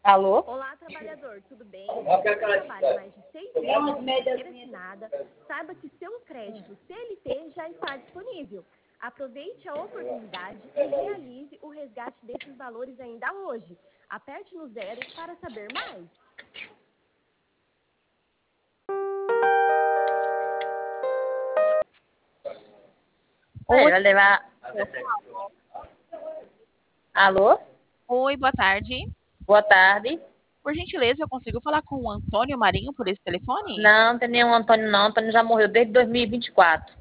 Alô? Olá, trabalhador, tudo bem? Se você trabalha mais de 6 meses de carteira assinada, saiba que seu crédito CLT já está disponível. Aproveite a oportunidade e realize o resgate desses valores ainda hoje. Aperte no 0 para saber mais. Oi, vai levar... Alô? Oi, boa tarde. Boa tarde. Por gentileza, eu consigo falar com o Antônio Marinho por esse telefone? Não, tem nenhum Antônio não. Antônio já morreu desde 2024.